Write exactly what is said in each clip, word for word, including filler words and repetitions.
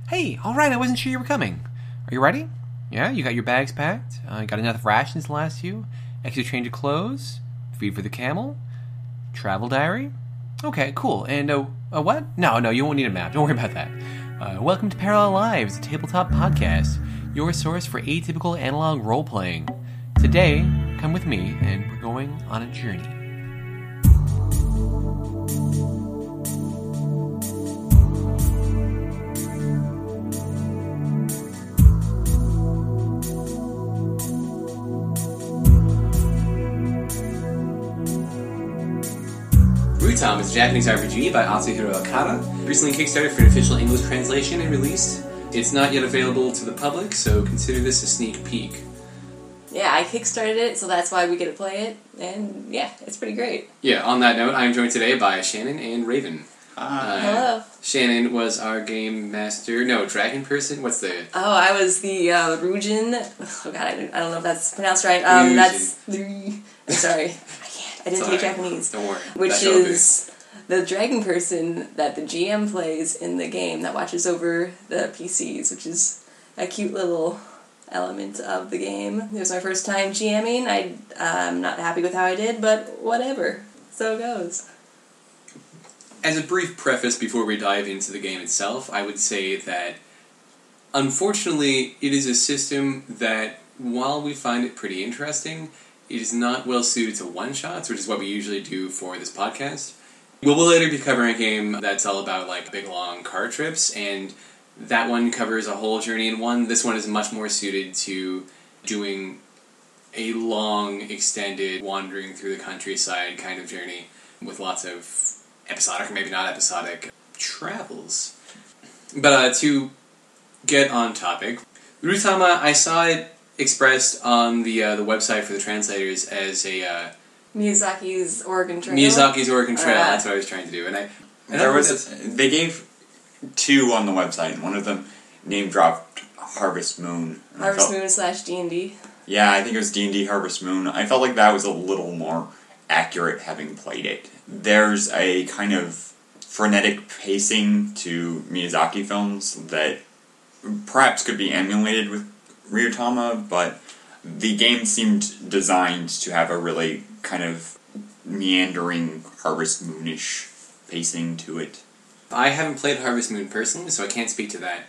Hey, all right, I wasn't sure you were coming. Are you ready? Yeah, you got your bags packed? Uh, got enough rations to last you? Extra change of clothes? Feed for the camel? Travel diary? Okay, cool. And, uh, a what? No, no, you won't need a map. Don't worry about that. Uh, welcome to Parallel Lives, a tabletop podcast, your source for atypical analog role-playing. Today, come with me, and we're going on a journey. Rutom is a Japanese R P G by Atsuhiro Okada, recently kickstarted for an official English translation and released. It's not yet available to the public, so consider this a sneak peek. Yeah, I kickstarted it, so that's why we get to play it, and yeah, it's pretty great. Yeah, on that note, I'm joined today by Shannon and Raven. Hi. Uh, Hello. Shannon was our game master, no, dragon person, what's the... Oh, I was the uh, Ryujin, oh god, I don't, I don't know if that's pronounced right, um, Ryujin. that's the... I'm sorry. I didn't take Japanese. Don't worry. Which is the dragon person that the G M plays in the game that watches over the P Cs, which is a cute little element of the game. It was my first time GMing. I, I'm not happy with how I did, but whatever. So it goes. As a brief preface before we dive into the game itself, I would say that unfortunately it is a system that, while we find it pretty interesting, it is not well suited to one-shots, which is what we usually do for this podcast. We will later be covering a game that's all about like big long car trips, and that one covers a whole journey in one. This one is much more suited to doing a long, extended, wandering through the countryside kind of journey with lots of episodic, or maybe not episodic, travels. But uh, to get on topic, Rutama, I saw it expressed on the uh, the website for the translators as a uh, Miyazaki's Oregon Trail. Miyazaki's Oregon Trail. Uh, that's what I was trying to do, and I. And there was a, they gave two on the website, and one of them name dropped Harvest Moon. Harvest felt, Moon slash D and D. Yeah, I think it was D and D Harvest Moon. I felt like that was a little more accurate having played it. There's a kind of frenetic pacing to Miyazaki films that perhaps could be emulated with Ryutama, but the game seemed designed to have a really kind of meandering Harvest Moonish pacing to it. I haven't played Harvest Moon personally, so I can't speak to that.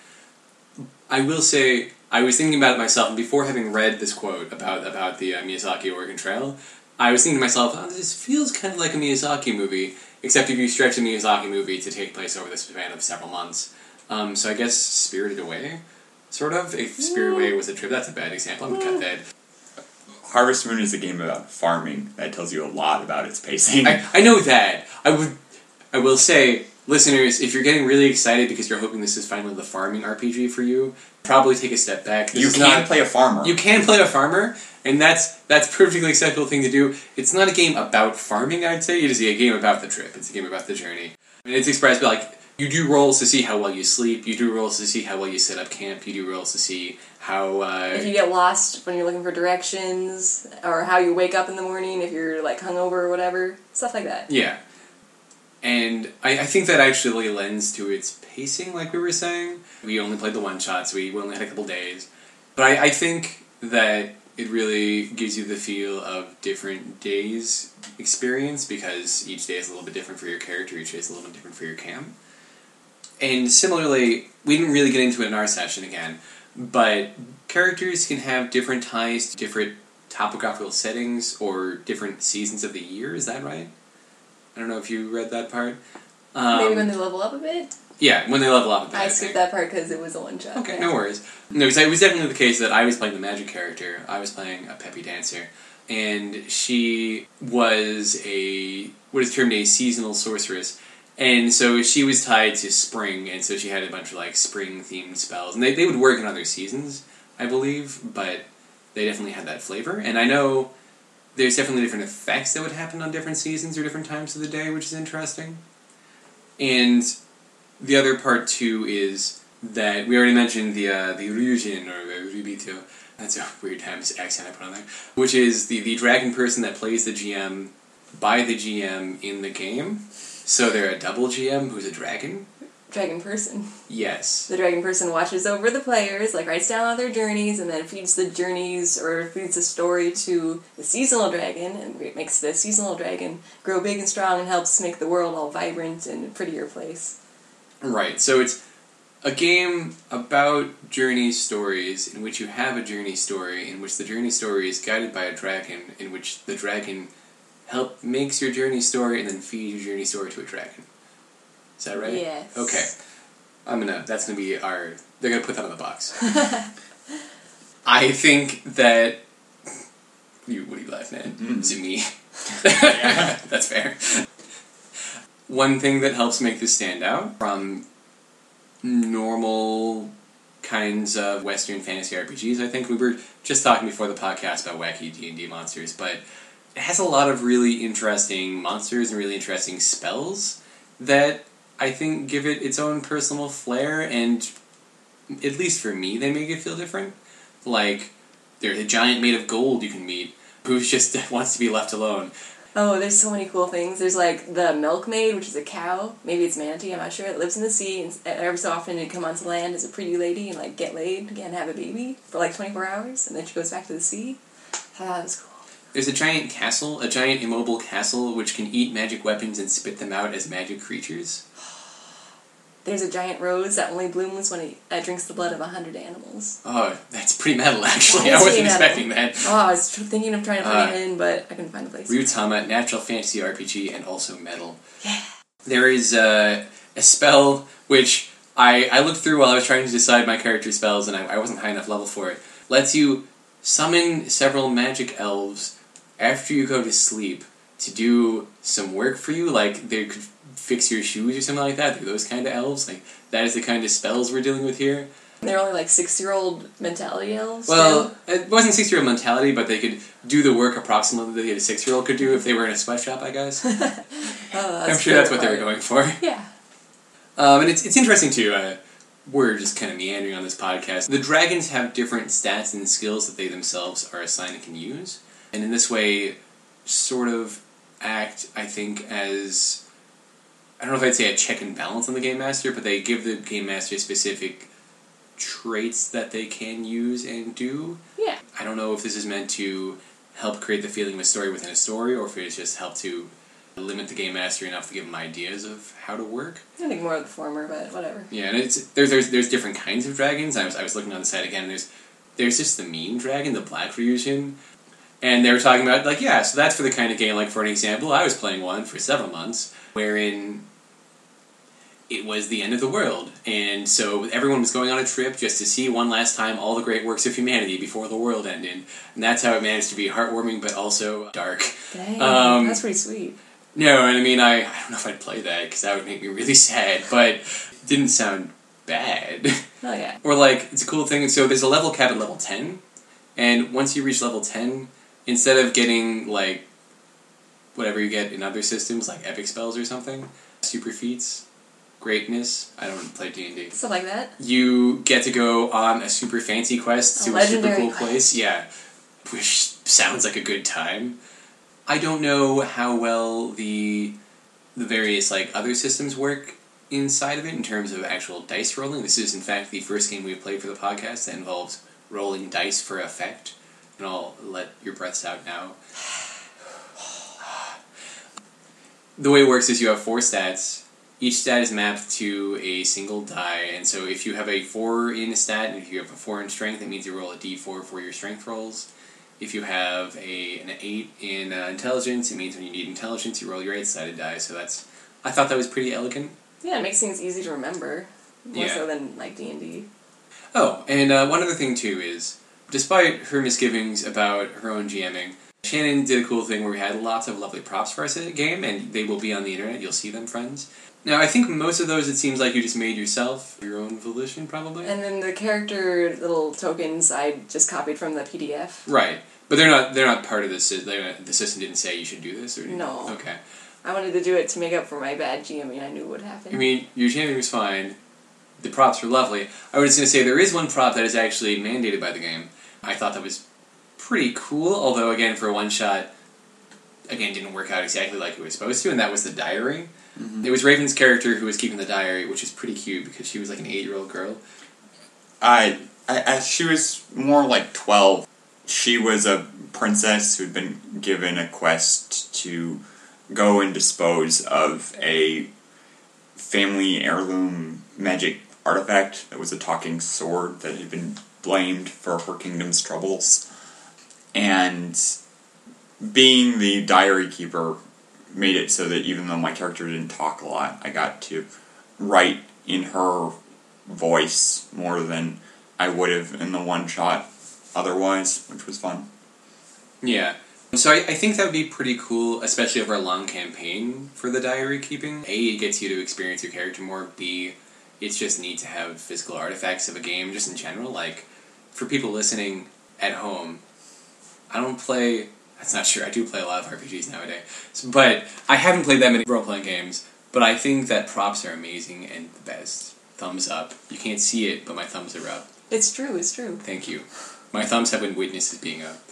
I will say, I was thinking about it myself, and before having read this quote about about the uh, Miyazaki Oregon Trail, I was thinking to myself, oh, this feels kind of like a Miyazaki movie, except if you stretch a Miyazaki movie to take place over the span of several months. Um, so I guess Spirited Away? Sort of. If Spirited Away was a trip, that's a bad example. I'm gonna cut that. Harvest Moon is a game about farming. That tells you a lot about its pacing. I, I know that. I would. I will say, listeners, if you're getting really excited because you're hoping this is finally the farming R P G for you, probably take a step back. This you is can not, play a farmer. You can play a farmer, and that's that's a perfectly acceptable thing to do. It's not a game about farming, I'd say. It is a game about the trip. It's a game about the journey. I mean, it's expressed by, like, you do rolls to see how well you sleep, you do rolls to see how well you set up camp, you do rolls to see how... Uh, if you get lost when you're looking for directions, or how you wake up in the morning if you're, like, hungover or whatever. Stuff like that. Yeah. And I, I think that actually lends to its pacing, like we were saying. We only played the one-shots, we only had a couple days. But I, I think that it really gives you the feel of different days' experience, because each day is a little bit different for your character, each day is a little bit different for your camp. And similarly, we didn't really get into it in our session again, but characters can have different ties to different topographical settings or different seasons of the year, is that right? I don't know if you read that part. Um, Maybe when they level up a bit? Yeah, when they level up a bit. I skipped that part because it was a one-shot. Okay, no worries. No, because it was definitely the case that I was playing the magic character, I was playing a peppy dancer, and she was a, what is termed a seasonal sorceress. And so she was tied to spring, and so she had a bunch of, like, spring-themed spells. And they, they would work in other seasons, I believe, but they definitely had that flavor. And I know there's definitely different effects that would happen on different seasons or different times of the day, which is interesting. And the other part, too, is that we already mentioned the uh, the Ryujin, or the Rubito. That's a weird accent I put on there. Which is the, the dragon person that plays the G M by the G M in the game. So they're a double G M who's a dragon. dragon person. Yes. The dragon person watches over the players, like writes down all their journeys, and then feeds the journeys or feeds the story to the seasonal dragon, and it makes the seasonal dragon grow big and strong and helps make the world all vibrant and a prettier place. Right. So it's a game about journey stories in which you have a journey story in which the journey story is guided by a dragon, in which the dragon help makes your journey story and then feeds your journey story to a dragon. Is that right? Yes. Okay. I'm gonna. That's gonna be our. They're gonna put that on the box. I think that. You. What are you laughing at? Mm. Is it me? Yeah. That's fair. One thing that helps make this stand out from normal kinds of Western fantasy R P Gs, I think we were just talking before the podcast about wacky D and D monsters, but it has a lot of really interesting monsters and really interesting spells that I think give it its own personal flair, and at least for me, they make it feel different. Like, there's a giant made of gold you can meet who just wants to be left alone. Oh, there's so many cool things. There's like the milkmaid, which is a cow. Maybe it's manatee, I'm not sure. It lives in the sea, and every so often it'd come onto land as a pretty lady and like get laid and have a baby for like twenty-four hours, and then she goes back to the sea. Ah, that was cool. There's a giant castle, a giant immobile castle, which can eat magic weapons and spit them out as magic creatures. There's a giant rose that only blooms when it uh, drinks the blood of a hundred animals. Oh, that's pretty metal, actually. That I is wasn't pretty expecting metal. that. Oh, I was tr- thinking of trying to put Uh, it in, but I couldn't find a place. Ryutama, natural fantasy R P G, and also metal. Yeah. There is uh, a spell which I, I looked through while I was trying to decide my character spells, and I, I wasn't high enough level for it. Lets you summon several magic elves after you go to sleep to do some work for you, like they could fix your shoes or something like that. They're those kind of elves. Like, that is the kind of spells we're dealing with here. They're only like six-year-old mentality elves. Well, still. it wasn't six-year-old mentality, but they could do the work approximately that a six-year-old could do if they were in a sweatshop, I guess. Oh, that's I'm sure that's what they were part. going for. Yeah. Um, and it's it's interesting, too. Uh, we're just kind of meandering on this podcast. The dragons have different stats and skills that they themselves are assigned and can use. And in this way, sort of act, I think, as... I don't know if I'd say a check and balance on the Game Master, but they give the Game Master specific traits that they can use and do. Yeah. I don't know if this is meant to help create the feeling of a story within a story, or if it's just help to limit the Game Master enough to give them ideas of how to work. I think more of the former, but whatever. Yeah, and it's there's there's, there's different kinds of dragons. I was I was looking on the site again, and there's there's just the mean dragon, the black fusion. And they were talking about, like, yeah, so that's for the kind of game, like, for an example, I was playing one for several months, wherein it was the end of the world. And so everyone was going on a trip just to see one last time all the great works of humanity before the world ended. And that's how it managed to be heartwarming, but also dark. Dang, Um, that's pretty sweet. No, and I mean, I, I don't know if I'd play that, because that would make me really sad, but it didn't sound bad. Oh, yeah. Or, like, it's a cool thing, so there's a level cap at level ten, and once you reach level ten, instead of getting, like, whatever you get in other systems, like epic spells or something, super feats, greatness, I don't play D and D. Stuff like that. You get to go on a super fancy quest A to a super legendary cool quest. place. Yeah, which sounds like a good time. I don't know how well the the various, like, other systems work inside of it in terms of actual dice rolling. This is, in fact, the first game we've played for the podcast that involves rolling dice for effect. And I'll let your breaths out now. The way it works is you have four stats. Each stat is mapped to a single die, and so if you have a four in a stat, and if you have a four in strength, it means you roll a d four for your strength rolls. If you have a an eight in uh, intelligence, it means when you need intelligence, you roll your eight-sided die. So that's... I thought that was pretty elegant. Yeah, it makes things easy to remember. More Yeah. so than, like, D and D. Oh, and uh, one other thing, too, is... Despite her misgivings about her own GMing, Shannon did a cool thing where we had lots of lovely props for us at a game, and they will be on the internet. You'll see them, friends. Now, I think most of those, it seems like you just made yourself, your own volition, probably. And then the character little tokens I just copied from the P D F. Right, but they're not they're not part of the system. The system didn't say you should do this, or anything? No. Okay. I wanted to do it to make up for my bad GMing. I knew what would happen. I mean, your GMing was fine. The props were lovely. I was just going to say, there is one prop that is actually mandated by the game. I thought that was pretty cool, although, again, for a one-shot, again, didn't work out exactly like it was supposed to, and that was the diary. Mm-hmm. It was Raven's character who was keeping the diary, which is pretty cute because she was like an eight-year-old girl. I, I, I, she was more like twelve. She was a princess who'd been given a quest to go and dispose of a family heirloom magic artifact that was a talking sword that had been blamed for her kingdom's troubles. And being the diary keeper made it so that even though my character didn't talk a lot, I got to write in her voice more than I would have in the one shot otherwise, which was fun. Yeah. So I, I think that would be pretty cool, especially over a long campaign for the diary keeping. A, it gets you to experience your character more. B, it's just neat to have physical artifacts of a game, just in general. Like, for people listening at home, I don't play... That's not true. I do play a lot of R P Gs nowadays. But I haven't played that many role-playing games, but I think that props are amazing and the best. Thumbs up. You can't see it, but my thumbs are up. It's true, it's true. Thank you. My thumbs have been witnessed as being up.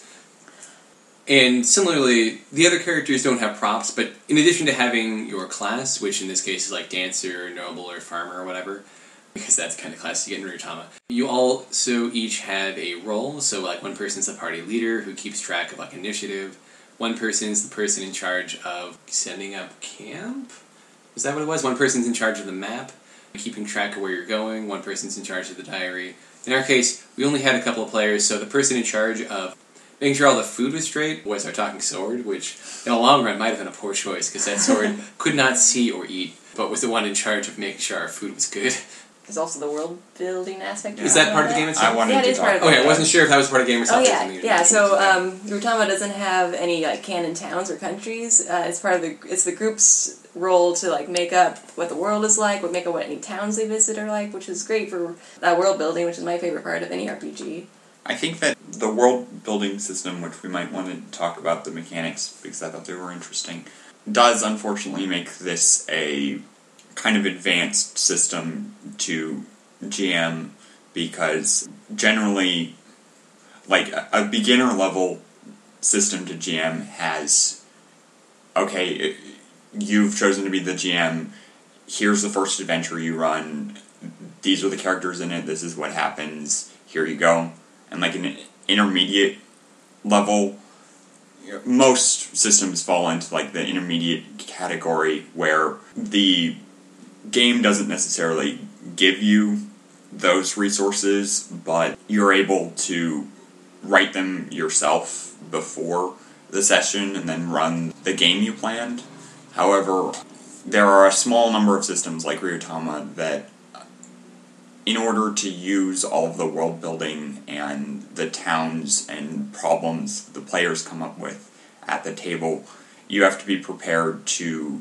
And similarly, the other characters don't have props, but in addition to having your class, which in this case is like dancer, noble, or farmer, or whatever, because that's the kind of class you get in Ryutama, you also each have a role. So like one person's the party leader who keeps track of like initiative. One person's the person in charge of setting up camp? Is that what it was? One person's in charge of the map, keeping track of where you're going. One person's in charge of the diary. In our case, we only had a couple of players, so the person in charge of making sure all the food was straight was our talking sword, which in the long run might have been a poor choice, because that sword could not see or eat, but was the one in charge of making sure our food was good. There's also the world building aspect. Is that part of the game itself? I wanted yeah, it to is talk part of the Okay, game. I wasn't sure if that was part of the game or Oh something. yeah, something yeah. So um, Ryutama doesn't have any like canon towns or countries. Uh, it's part of the it's the group's role to like make up what the world is like, what make up what any towns they visit are like, which is great for uh, world building, which is my favorite part of any R P G. I think that the world building system, which we might want to talk about the mechanics because I thought they were interesting, does unfortunately make this a kind of advanced system to G M, because generally, like, a beginner level system to G M has, okay, you've chosen to be the G M, here's the first adventure you run, these are the characters in it, this is what happens, here you go. And like an intermediate level, most systems fall into like the intermediate category where the game doesn't necessarily give you those resources, but you're able to write them yourself before the session and then run the game you planned. However, there are a small number of systems like Ryutama that, in order to use all of the world building and the towns and problems the players come up with at the table, you have to be prepared to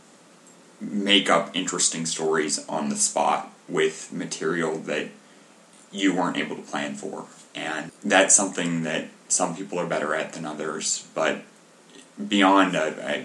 make up interesting stories on the spot with material that you weren't able to plan for. And that's something that some people are better at than others, but beyond a, a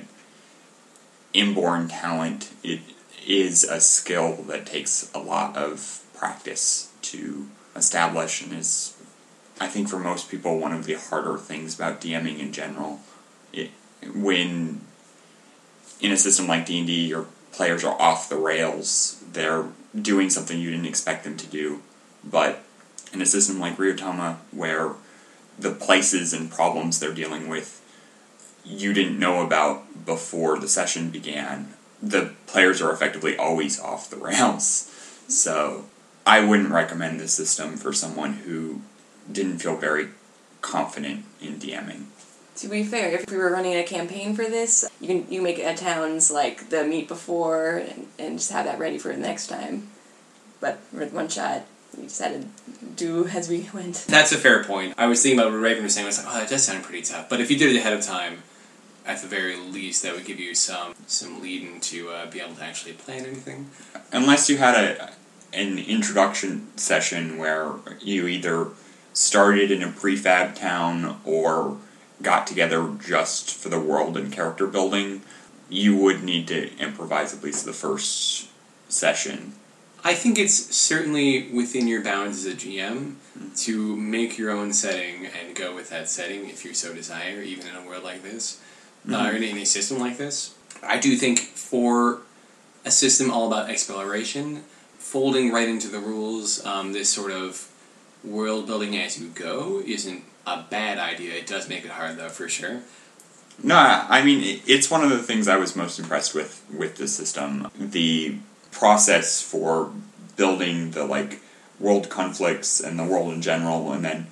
inborn talent, it is a skill that takes a lot of practice to establish, and is, I think for most people, one of the harder things about DMing in general. It, when in a system like D and D, your players are off the rails, they're doing something you didn't expect them to do, but in a system like Ryutama, where the places and problems they're dealing with you didn't know about before the session began, the players are effectively always off the rails. So I wouldn't recommend this system for someone who didn't feel very confident in DMing. To be fair, if we were running a campaign for this, you can you make a towns like the meet before and, and just have that ready for the next time. But with one shot, we just had to do as we went. That's a fair point. I was thinking about what Raven was saying. I was like, oh, that does sound pretty tough. But if you did it ahead of time, at the very least, that would give you some some lead-in to uh, be able to actually plan anything. Unless you had a an introduction session where you either started in a prefab town or got together just for the world and character building, you would need to improvise at least the first session. I think it's certainly within your bounds as a G M to make your own setting and go with that setting if you so desire, even in a world like this. uh, or in, in a system like this. I do think for a system all about exploration, folding right into the rules, um, this sort of world building as you go isn't a bad idea. It does make it hard, though, for sure. No, I mean, it's one of the things I was most impressed with with the system. The process for building the, like, world conflicts and the world in general, and then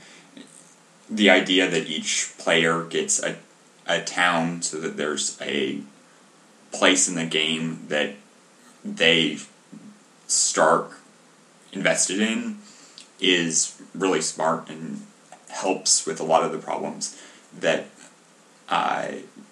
the idea that each player gets a, a town so that there's a place in the game that they start invested in is really smart and helps with a lot of the problems that uh,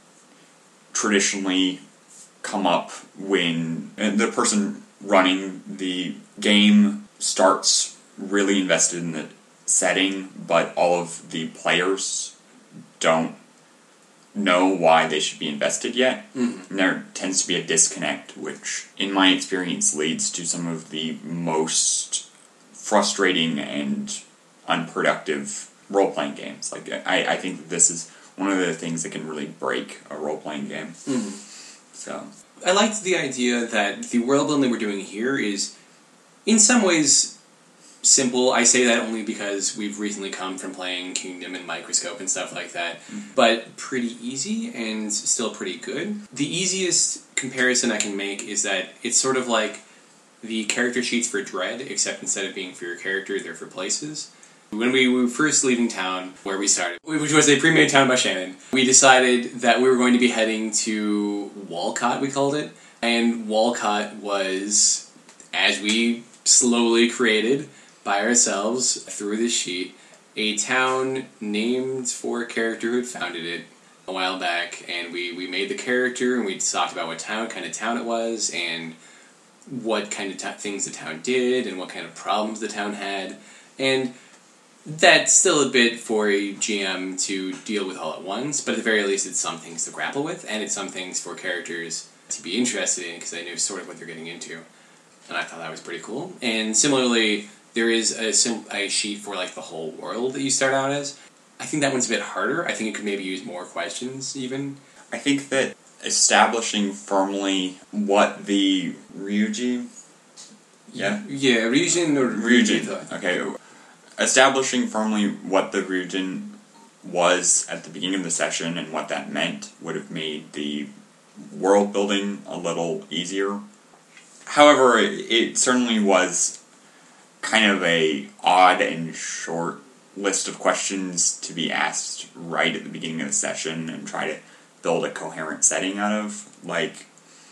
traditionally come up when the person running the game starts really invested in the setting, but all of the players don't know why they should be invested yet. Mm-hmm. And there tends to be a disconnect, which, in my experience, leads to some of the most frustrating and unproductive role-playing games. Like, I, I think that this is one of the things that can really break a role-playing game. Mm-hmm. So, I liked the idea that the world building we're doing here is, in some ways, simple. I say that only because we've recently come from playing Kingdom and Microscope and stuff like that, mm-hmm. but pretty easy and still pretty good. The easiest comparison I can make is that it's sort of like the character sheets for Dread, except instead of being for your character, they're for places. When we were first leaving town, where we started, which was a pre-made town by Shannon, we decided that we were going to be heading to Walcott, we called it, and Walcott was, as we slowly created by ourselves through this sheet, a town named for a character who had founded it a while back, and we, we made the character, and we talked about what town kind of town it was, and what kind of t- things the town did, and what kind of problems the town had, and that's still a bit for a G M to deal with all at once, but at the very least it's some things to grapple with, and it's some things for characters to be interested in, because they know sort of what they're getting into. And I thought that was pretty cool. And similarly, there is a, sim- a sheet for like the whole world that you start out as. I think that one's a bit harder. I think it could maybe use more questions, even. I think that establishing firmly what the Ryuji... Yeah? Yeah, region or Ryujin. Ryujin. Okay. Establishing firmly what the Ryujin was at the beginning of the session and what that meant would have made the world building a little easier. However, it, it certainly was kind of a odd and short list of questions to be asked right at the beginning of the session and try to build a coherent setting out of. Like,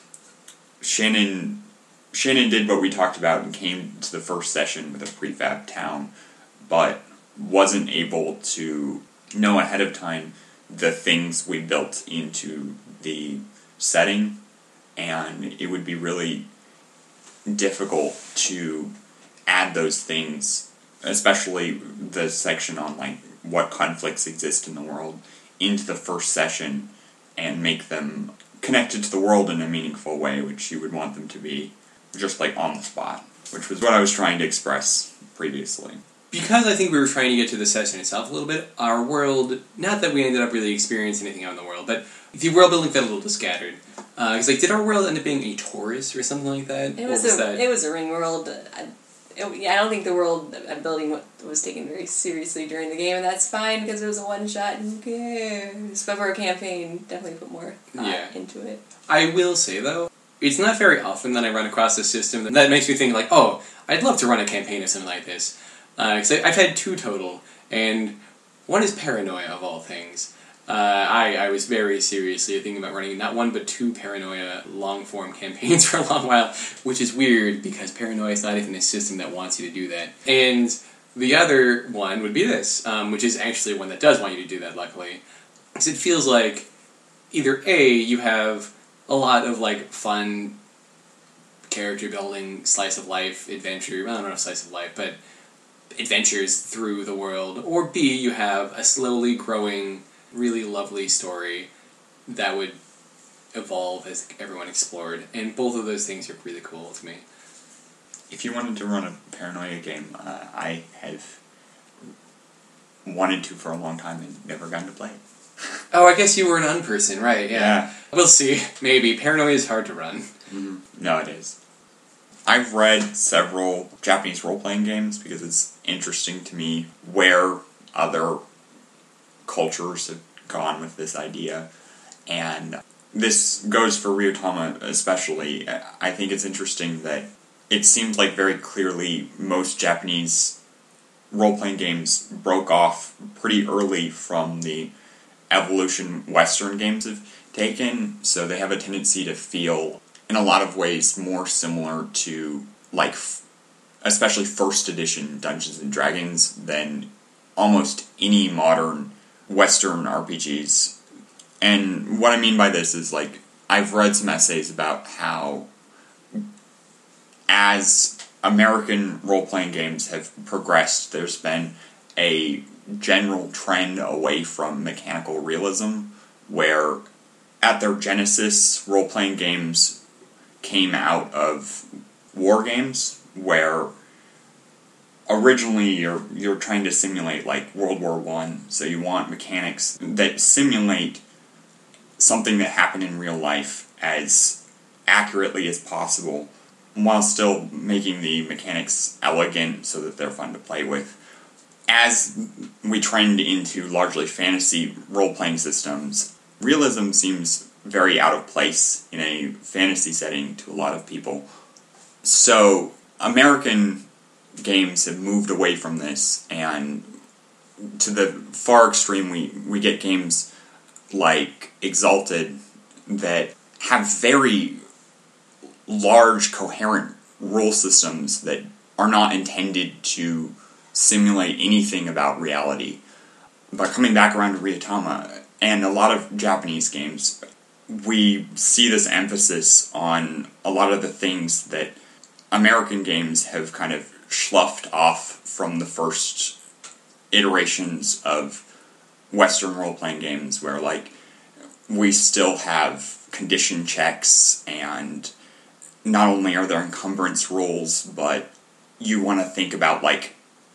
Shannon, Shannon did what we talked about and came to the first session with a prefab town, but wasn't able to know ahead of time the things we built into the setting, and it would be really difficult to add those things, especially the section on like what conflicts exist in the world, into the first session and make them connected to the world in a meaningful way, which you would want them to be just like on the spot, which was what I was trying to express previously. Because I think we were trying to get to the session itself a little bit, our world, not that we ended up really experiencing anything out in the world, but the world building felt a little scattered. Because, uh, like, did our world end up being a Taurus or something like that? It was, was a that? it was a ring world. I, it, yeah, I don't think the world building was taken very seriously during the game, and that's fine because it was a one shot. And who cares? But for a campaign, definitely put more thought yeah. into it. I will say though, it's not very often that I run across a system that, that makes me think like, oh, I'd love to run a campaign of something like this. Because uh, I've had two total, and one is Paranoia of all things. Uh, I, I was very seriously thinking about running not one but two Paranoia long-form campaigns for a long while, which is weird because Paranoia is not even a system that wants you to do that. And the other one would be this, um, which is actually one that does want you to do that, luckily. Because it feels like either A, you have a lot of like fun character building, slice of life, adventure, well, I don't know if slice of life, but adventures through the world, or B, you have a slowly growing, really lovely story that would evolve as everyone explored, and both of those things are really cool to me. If you wanted to run a Paranoia game, uh, I have wanted to for a long time and never gotten to play it. Oh, I guess you were an unperson, right, yeah. Yeah. We'll see. Maybe. Paranoia is hard to run. Mm-hmm. No, it is. I've read several Japanese role-playing games because it's interesting to me where other cultures have gone with this idea. And this goes for Ryutama especially. I think it's interesting that it seems like very clearly most Japanese role-playing games broke off pretty early from the evolution Western games have taken, so they have a tendency to feel, in a lot of ways, more similar to, like, f- especially first edition Dungeons and Dragons than almost any modern Western R P Gs. And what I mean by this is, like, I've read some essays about how, as American role-playing games have progressed, there's been a general trend away from mechanical realism, where at their genesis, role-playing games came out of war games, where originally you're you're trying to simulate like World War One, so you want mechanics that simulate something that happened in real life as accurately as possible, while still making the mechanics elegant so that they're fun to play with. As we trend into largely fantasy role-playing systems, realism seems very out of place in a fantasy setting to a lot of people. So, American games have moved away from this, and to the far extreme, we, we get games like Exalted that have very large, coherent rule systems that are not intended to simulate anything about reality. But coming back around to Ryutama, and a lot of Japanese games, we see this emphasis on a lot of the things that American games have kind of sloughed off from the first iterations of Western role-playing games, where, like, we still have condition checks, and not only are there encumbrance rules, but you want to think about, like,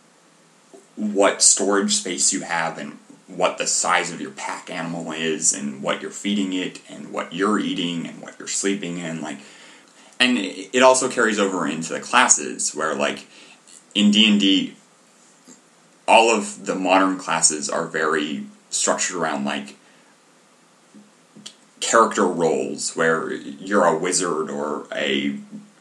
what storage space you have, and what the size of your pack animal is, and what you're feeding it, and what you're eating, and what you're sleeping in, like... And it also carries over into the classes, where, like, in D and D, all of the modern classes are very structured around, like, character roles, where you're a wizard or a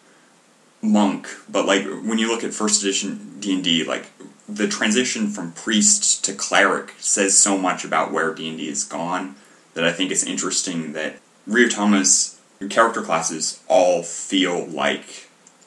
monk, but, like, when you look at first edition D and D, like, the transition from priest to cleric says so much about where D and D has gone, that I think it's interesting that Ryutama's character classes all feel like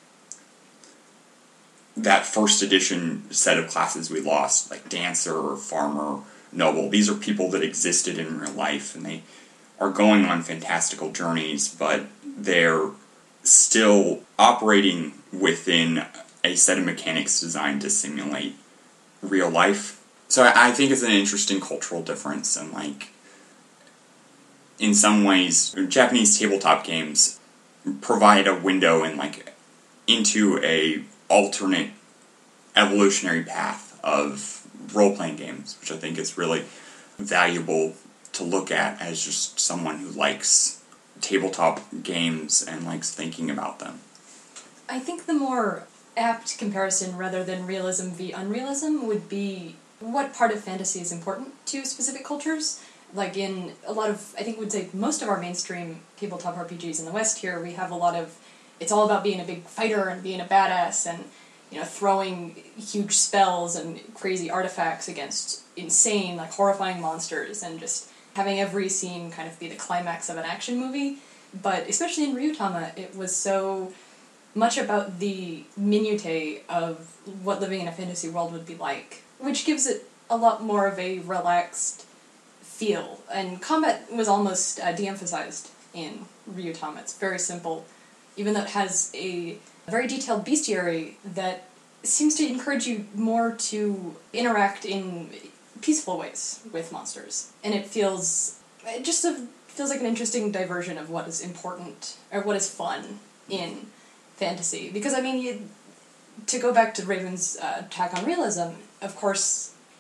that first edition set of classes we lost, like dancer or farmer, noble. These are people that existed in real life, and they are going on fantastical journeys, but they're still operating within a set of mechanics designed to simulate real life. So I think it's an interesting cultural difference, and, like, in some ways, Japanese tabletop games provide a window in, like, into a alternate evolutionary path of role-playing games, which I think is really valuable to look at as just someone who likes tabletop games and likes thinking about them. I think the more apt comparison, rather than realism v unrealism, would be what part of fantasy is important to specific cultures. Like, in a lot of, I think would say most of our mainstream tabletop R P Gs in the West here, we have a lot of, it's all about being a big fighter and being a badass and, you know, throwing huge spells and crazy artifacts against insane, like, horrifying monsters, and just having every scene kind of be the climax of an action movie. But especially in Ryutama, it was so much about the minutiae of what living in a fantasy world would be like, which gives it a lot more of a relaxed feel. And combat was almost uh, de-emphasized in Ryutama. It's very simple, even though it has a very detailed bestiary that seems to encourage you more to interact in peaceful ways with monsters. And it feels, it just a, feels like an interesting diversion of what is important, or what is fun in fantasy. Because, I mean, you, to go back to Raven's uh, attack on realism, of course,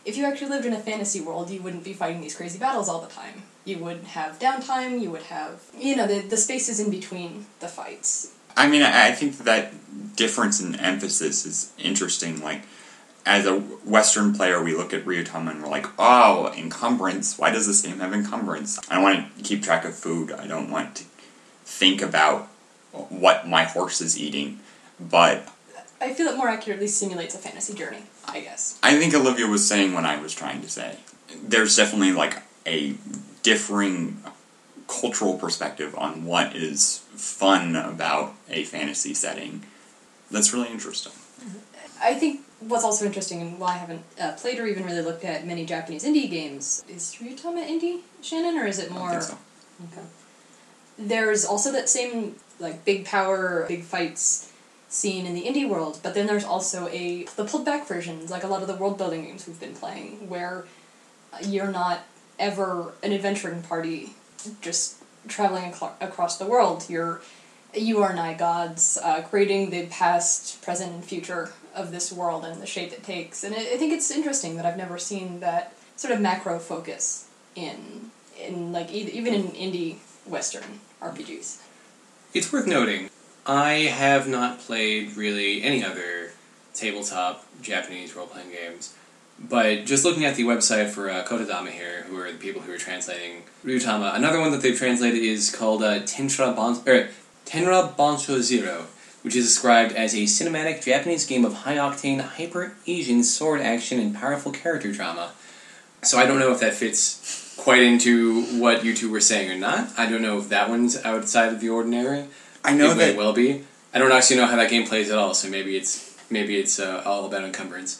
if you actually lived in a fantasy world, you wouldn't be fighting these crazy battles all the time. You would have downtime, you would have, you know, the, the spaces in between the fights. I mean, I, I think that difference in emphasis is interesting. Like, as a Western player, we look at Ryutama and we're like, oh, encumbrance. Why does this game have encumbrance? I don't want to keep track of food. I don't want to think about what my horse is eating. But I feel it more accurately simulates a fantasy journey, I guess. I think Olivia was saying what I was trying to say. There's definitely, like, a differing cultural perspective on what is fun about a fantasy setting. That's really interesting. I think what's also interesting, and while I haven't uh, played or even really looked at many Japanese indie games, is Ryutama indie, Shannon, or is it more... I think so. Okay. There's also that same, like, big power, big fights scene in the indie world, but then there's also a the pulled back versions, like a lot of the world building games we've been playing, where you're not ever an adventuring party just traveling ac- across the world. You're you are nigh gods, uh, creating the past, present, and future of this world and the shape it takes. And I, I think it's interesting that I've never seen that sort of macro focus in in like e- even in indie Western R P Gs. It's worth noting, I have not played really any other tabletop Japanese role-playing games, but just looking at the website for uh, Kotodama here, who are the people who are translating Ryutama, another one that they've translated is called uh, Tenra, bon- er, Tenra Bansho Zero, which is described as a cinematic Japanese game of high-octane, hyper-Asian sword action and powerful character drama. So I don't know if that fits quite into what you two were saying or not. I don't know if that one's outside of the ordinary. I know it that... may well be. I don't actually know how that game plays at all, so maybe it's maybe it's uh, all about encumbrance.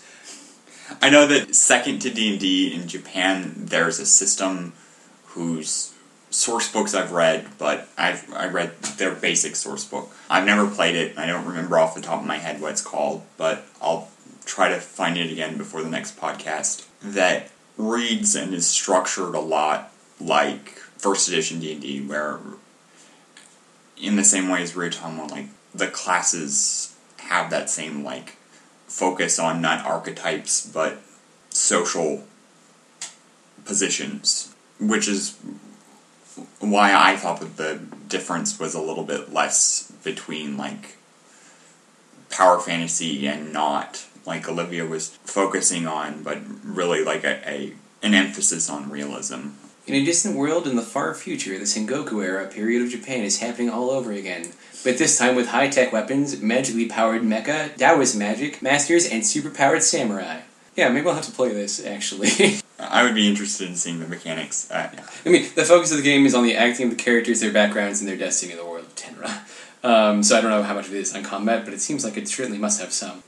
I know that second to D and D in Japan, there's a system whose source books I've read, but I've I read their basic source book. I've never played it. I don't remember off the top of my head what it's called, but I'll try to find it again before the next podcast. That reads and is structured a lot like first edition D and D, where in the same way as Ryutama, like, the classes have that same, like, focus on not archetypes, but social positions, which is why I thought that the difference was a little bit less between, like, power fantasy and not, like Olivia was focusing on, but really, like, a, a an emphasis on realism. In a distant world in the far future, the Sengoku era period of Japan is happening all over again. But this time with high-tech weapons, magically powered mecha, Taoist magic, masters, and super-powered samurai. Yeah, maybe I'll have to play this, actually. I would be interested in seeing the mechanics. Uh, I mean, the focus of the game is on the acting of the characters, their backgrounds, and their destiny in the world of Tenra. Um, so I don't know how much of it is on combat, but it seems like it certainly must have some.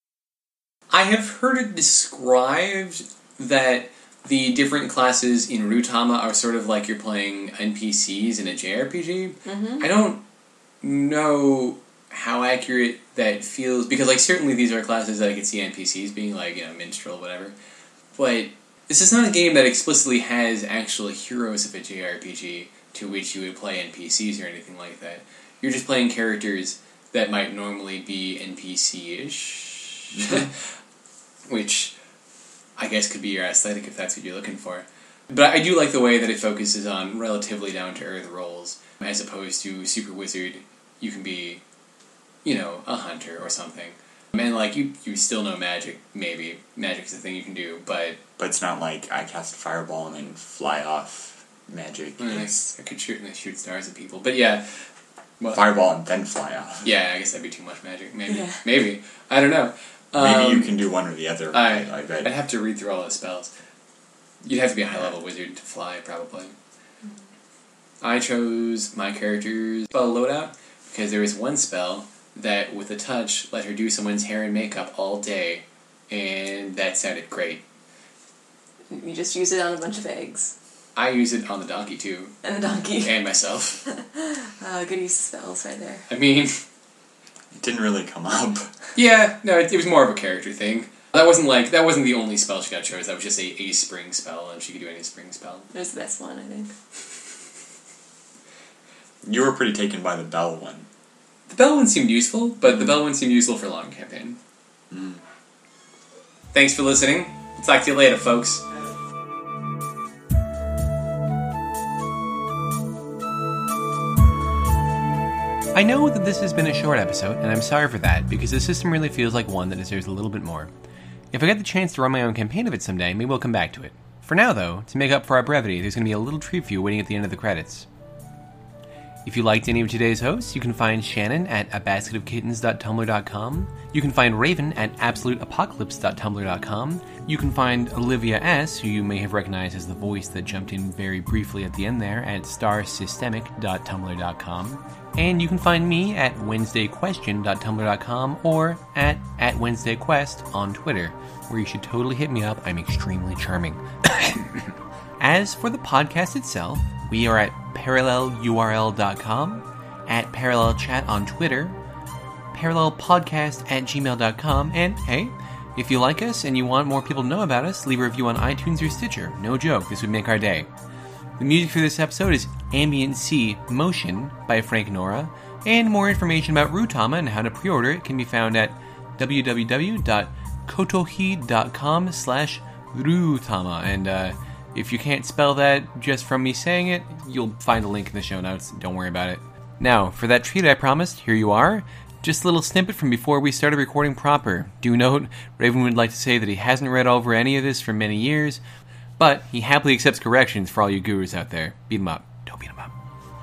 I have heard it described that the different classes in Ryutama are sort of like you're playing N P Cs in a J R P G. Mm-hmm. I don't know how accurate that feels, because, like, certainly these are classes that I could see N P Cs being, like, you know, minstrel, whatever. But this is not a game that explicitly has actual heroes of a J R P G to which you would play N P Cs or anything like that. You're just playing characters that might normally be N P C-ish, which I guess could be your aesthetic if that's what you're looking for. But I do like the way that it focuses on relatively down-to-earth roles, as opposed to Super Wizard. You can be, you know, a hunter or something. And, like, you, you still know magic, maybe. Magic's a thing you can do, but... But it's not like I cast a fireball and then fly off magic. I, I could shoot, shoot stars at people. But, yeah... Well, fireball and then fly off. Yeah, I guess that'd be too much magic. Maybe. Yeah. Maybe. I don't know. Maybe Um, you can do one or the other, I, I, I bet. I'd have to read through all those spells. You'd have to be a high-level wizard to fly, probably. I chose my character's spell loadout because there was one spell that, with a touch, let her do someone's hair and makeup all day, and that sounded great. You just use it on a bunch of eggs. I use it on the donkey, too. And the donkey. And myself. uh, good use of spells right there. I mean... It didn't really come up. Yeah, no, it, it was more of a character thing. That wasn't like, that wasn't the only spell she got chose, that was just a, a spring spell, and she could do any spring spell. It was the best one, I think. You were pretty taken by the bell one. The bell one seemed useful, but the bell one seemed useful for a long campaign. Mm. Thanks for listening. We'll Talk to you later, folks. I know that this has been a short episode, and I'm sorry for that, because the system really feels like one that deserves a little bit more. If I get the chance to run my own campaign of it someday, maybe we'll come back to it. For now, though, to make up for our brevity, there's going to be a little treat for you waiting at the end of the credits. If you liked any of today's hosts, you can find Shannon at a basket of kittens dot tumblr dot com. You can find Raven at absolute apocalypse dot tumblr dot com. You can find Olivia S., who you may have recognized as the voice that jumped in very briefly at the end there, at star systemic dot tumblr dot com. And you can find me at wednesday question dot tumblr dot com or at, at wednesdayquest on Twitter, where you should totally hit me up. I'm extremely charming. As for the podcast itself, we are at parallel U R L dot com, at parallelchat on Twitter, parallelpodcast at gmail dot com, and hey, if you like us and you want more people to know about us, leave a review on iTunes or Stitcher. No joke, this would make our day. The music for this episode is Ambient Sea Motion by Frank Nora, and more information about Rutama and how to pre-order it can be found at w w w dot kotohi dot com slash Rutama, and uh, if you can't spell that just from me saying it, you'll find a link in the show notes. Don't worry about it. Now, for that treat I promised, here you are. Just a little snippet from before we started recording proper. Do note, Raven would like to say that he hasn't read over any of this for many years, but he happily accepts corrections for all you gurus out there. Beat him up. Don't beat him up.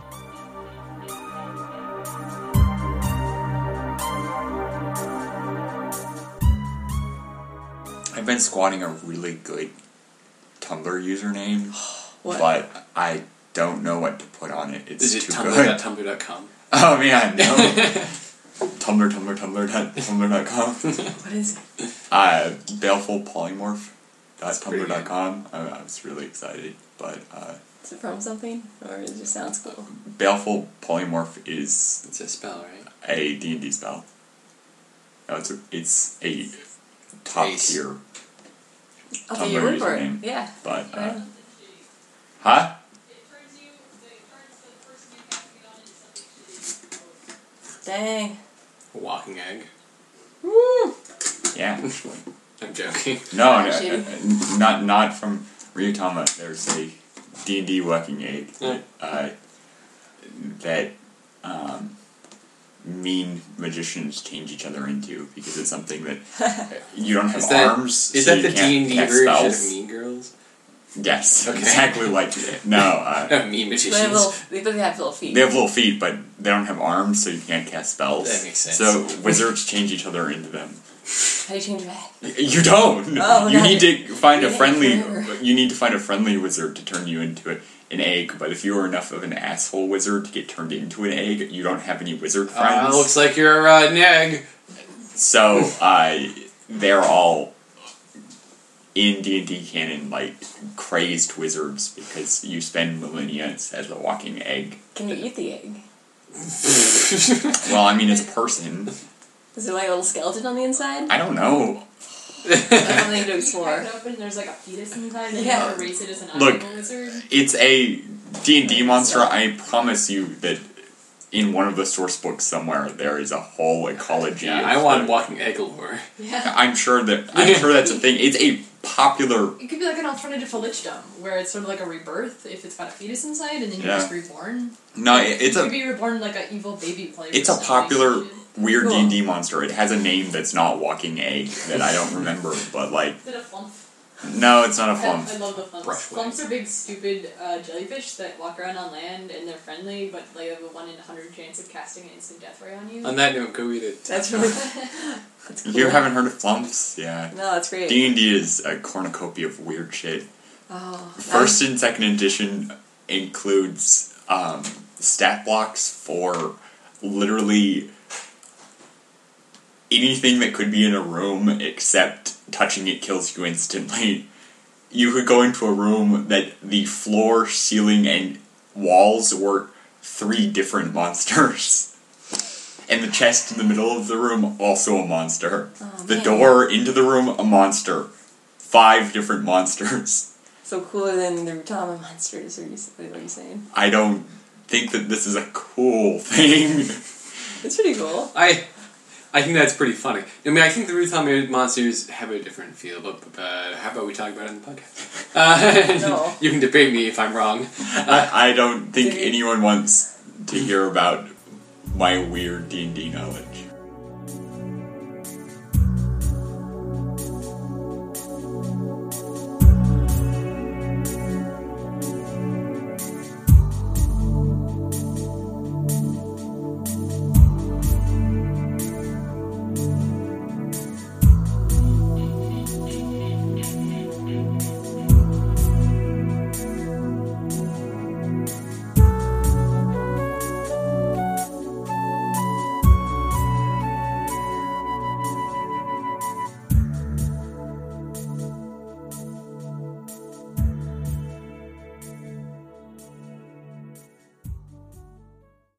I've been squatting a really good Tumblr username, What? but I don't know what to put on it. It's Is it too tumblr good. dot tumblr dot com? Oh man, no. Tumblr, Tumblr, Tumblr, dot tumblr dot com. What is it? Uh, baleful polymorph dot That's pretty tumblr dot com. I, I was really excited, but uh, Is it from something? Or it just sounds cool? baleful polymorph is It's a spell, right? a D and D spell. No, it's a, it's a top Ace. tier, I'll take Tumblr your word for it. username. Yeah. but uh, Right. huh? Dang. A walking egg. Woo! Yeah. I'm joking. No, Oh, no, shitty. uh, not not from Ryutama. There's a D and D working egg Yeah. uh, that um, mean magicians change each other into because it's something that you don't have Is that- arms. Is so that you the can't D and D cast version spells. of Mean Girls? Yes, Okay. exactly like it. No, uh, Uh, mean They have magicians. little, they but they have little feet. they have little feet, but they don't have arms, so you can't cast spells. That makes sense. So wizards change each other into them. How do you change that? Y- You don't. Oh, you no. need to find a Yeah, friendly. forever. You need to find a friendly wizard to turn you into a, an egg. But if you are enough of an asshole wizard to get turned into an egg, you don't have any wizard friends. Uh, looks like you're uh, an egg. So uh, they're all in D and D canon like crazed wizards because you spend millennia as a walking egg. Can you eat the egg? Well, I mean, it's a person. Is there like a little skeleton on the inside? I don't know. That's something to Crack explore. it open, there's like a fetus inside, and Yeah. you erase it as an Look. animal wizard. It's a D and D monster. I promise you that in one of the source books somewhere there is a whole ecology. Yeah, of I want the- walking egg lore. Yeah. I'm sure that I'm sure that's a thing. It's a popular. It could be like an alternative to Lichdom, where it's sort of like a rebirth if it's got a fetus inside, and then you're Yeah. just reborn. No, it- it's you a could be reborn like an evil baby player. it's a popular weird Cool. D and D monster. It has a name that's not walking egg that I don't remember, but like Is it a flump? no, it's not a I, flump. I love the flumps. Brushwood. Flumps are big, stupid uh, jellyfish that walk around on land, and they're friendly, but they have a one in a hundred chance of casting an instant death ray on you. On that note, go eat it. That's really that's cool. You haven't heard of flumps? Yeah. No, that's great. D and D is a cornucopia of weird shit. Oh, First and second edition includes um, stat blocks for literally anything that could be in a room except touching it kills you instantly. You could go into a room that the floor, ceiling, and walls were three different monsters. And the chest in the middle of the room, also a monster. Oh, the man. door into the room, a monster. Five different monsters. So cooler than the Rutama monsters, or you, what are you saying? I don't think that this is a cool thing. It's pretty cool. I I think that's pretty funny. I mean, I think the Ruth Hall monsters have a different feel, but, but how about we talk about it in the podcast? Uh, No. You can debate me if I'm wrong. I, I don't think Did you- anyone wants to hear about my weird D and D knowledge.